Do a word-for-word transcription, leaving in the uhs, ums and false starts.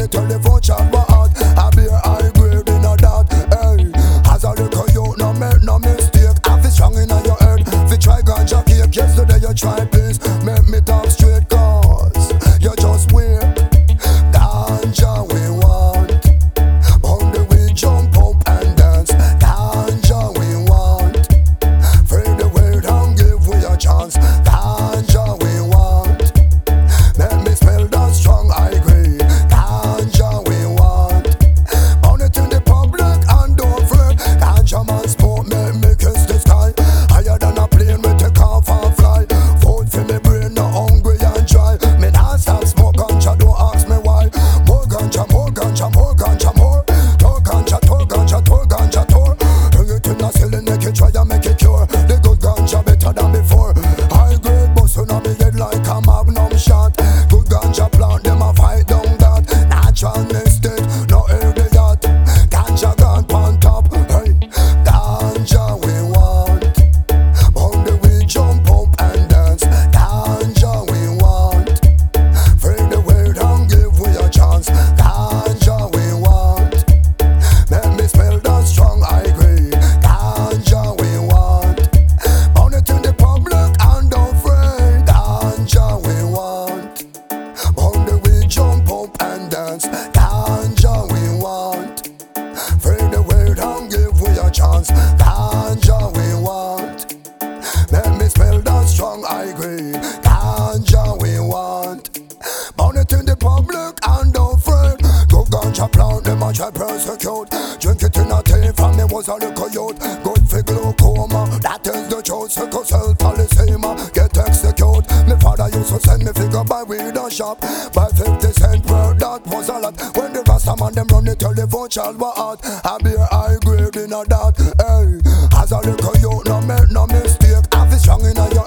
it till the phone chat was hot. I be high grade in a that. Hey, as a little youth, no make no mistake. I feel strong in your head. Fi try ganja cake. Yesterday you try peace. Make me talk straight, cause you just weird. Ganja we want. On the we jump up and dance. Ganja we want. Free the world and give we a chance. Ganja we want. Let me smell that strong high grade. Ganja we want. Burn it in the public and don't fret. Ganja man smoke make me kiss the sky. Higher than a plane we take off and fly. Food for me brain no hungry and dry. Me not stop smoke ganja, don't ask me why. More ganja, more ganja, more ganja, more. Tor ganja, tor ganja, tor ganja, tor. Bring it in a ceiling, make it try and make it cure. The good ganja better than before. High grade bustin' on me head like a magnum shot. Good ganja plant, them a fight down that. Natural mistake, no idiot. Ganja gone on top, hey. Ganja we want. On the we jump up and dance. Ganja we want. Free the world and give we a chance. Ganja we want. Let me smell that strong high grade. Ganja we want. Burn it in the public and don't fret. Ganja we want. On the we jump up and dance. Ganja we want. Free the world and give we a chance. Ganja we want. Let me smell that strong high grade. Ganja we want. Burn it in the public and don't fret. Good ganja plant, them a try persecute. Drink it in a tea from me was a little youth. Good for glaucoma, that is the truth. Sickle cell polycythemia, get execute. Me father used to send me figure by weed and shop. By fifty cent per, that was a lot. When the rasta man them run it till the phone child was hot. I be high grade in a that. Hey, as a little youth, no make no mistake. I feel strong in a